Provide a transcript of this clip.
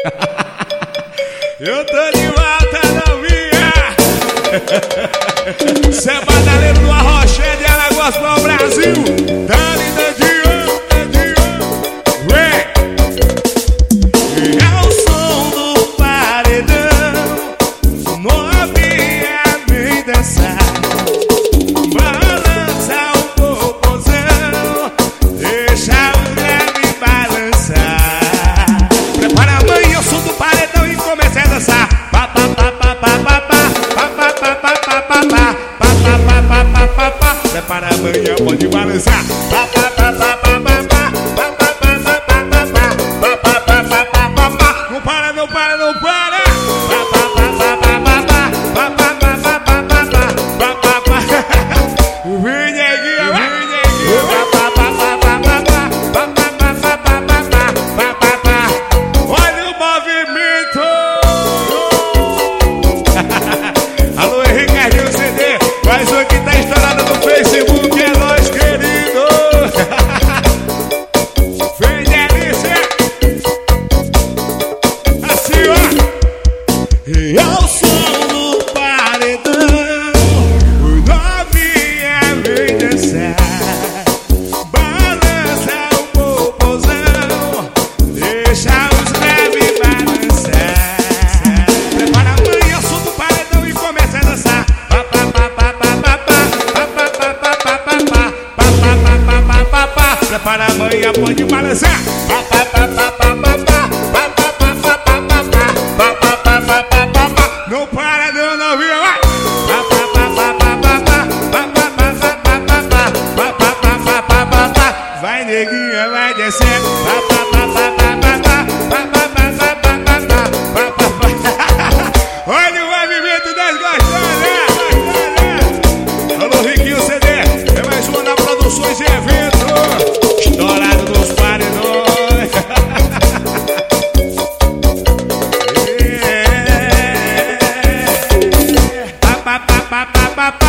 Eu tô de volta, novinha. Cê é badaleiro do Arrochete de Alagoas para o Brasil. Dali, Dandinho, é o som do paredão. Novinha, vem dançar. Balança o popozão, deixa o grave balançar. Prepara a mãe, eu sou do paredão e comecei a dançar. Pa pa pa pa pa pa pa pa pa pa pa pa pa pa pa pa pa pa. Prepara a mãe, pode balançar. Pa pa pa pa pa pa pa pa pa pa pa pa pa pa pa pa. Não para, não para, não para. Pa pa pa pa pa pa pa pa pa pa pa pa pa pa. Vem neguinha, vem neguinha. Olha o movimento. Alô, Ricardinho CD. Mais um que tá estourado no Facebook. É nóis, querido. Vem delícia. Assim, ó. E ao som do paredão, novinha vem dançar. Balança o popozão, deixa os leves balançar. Prepara a mãe, eu sou do paredão e começa a dançar. Pa pa pa pa pa pa pa pa pa pa pa pa pa pa pa pa pa. Prepara a mãe, pode balançar. Pa pa pa pa pa pa pa pa pa pa pa pa pa pa pa pa. Não para, não, novinha, vai. Pa pa pa pa pa pa pa pa pa pa pa pa pa. Vai, neguinha, vai descendo. Pa pa pa pa pa pa pa pa pa pa pa. Olha o movimento das gostosas. Alô, Riquinho CD. É mais uma na Produções e Eventos. Estourado dos paredões. Pa pa pa pa pa pa.